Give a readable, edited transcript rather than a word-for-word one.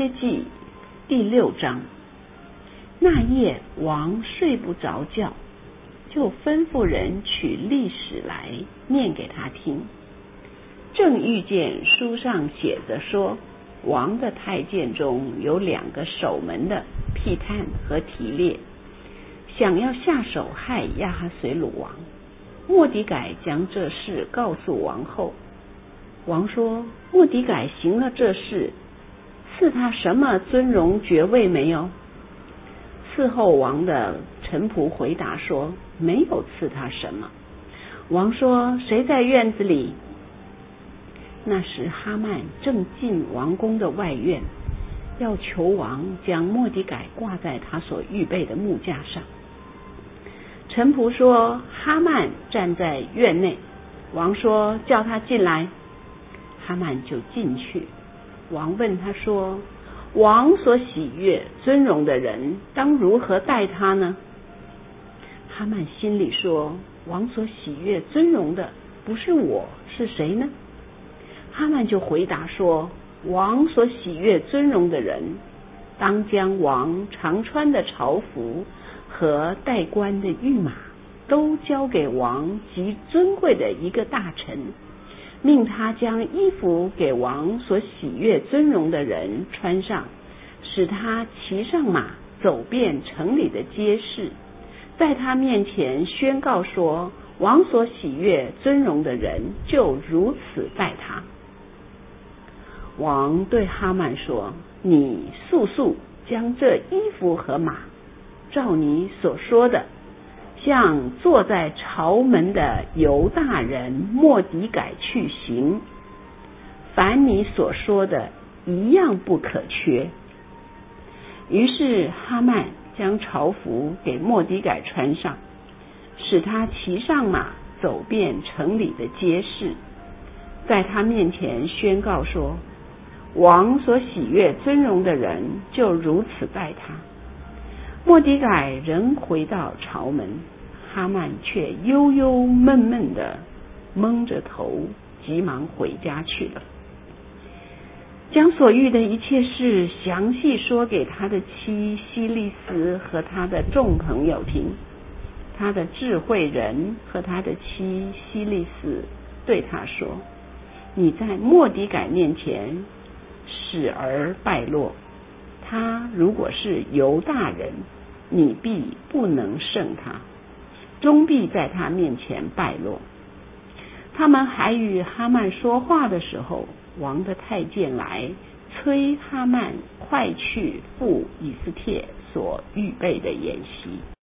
记第6章。那夜王睡不着觉，就吩咐人取历史来念给他听。正遇见书上写着说，王的太监中有2个守门的，辟探和提列，想要下手害亚哈随鲁王。末底改将这事告诉王后。王说，末底改行了这事，赐他什么尊荣爵位没有？伺候王的臣仆回答说，没有赐他什么。王说，谁在院子里？那时哈曼正进王宫的外院，要求王将末底改挂在他所预备的木架上。臣仆说，哈曼站在院内。王说，叫他进来。哈曼就进去。王问他说，王所喜悦尊荣的人当如何待他呢？哈曼心里说，王所喜悦尊荣的不是我，是谁呢？哈曼就回答说，王所喜悦尊荣的人当将王常穿的朝服和戴冠的御马都交给王极尊贵的一个大臣，命他将衣服给王所喜悦尊荣的人穿上，使他骑上马走遍城里的街市，在他面前宣告说，王所喜悦尊荣的人就如此待他。王对哈曼说，你速速将这衣服和马照你所说的，向坐在朝门的犹大人末底改去行，凡你所说的一样不可缺。于是哈曼将朝服给末底改穿上，使他骑上马走遍城里的街市，在他面前宣告说，王所喜悦尊荣的人就如此待他。末底改仍回到朝门，哈曼却忧忧闷闷的蒙着头，急忙回家去了。将所遇的一切事详细说给他的妻希利斯和他的众朋友听。他的智慧人和他的妻希利斯对他说，你在末底改面前使而败落，他如果是犹大人，你必不能胜他，终必在他面前败落。他们还与哈曼说话的时候，王的太监来催哈曼快去赴以斯帖所预备的筵席。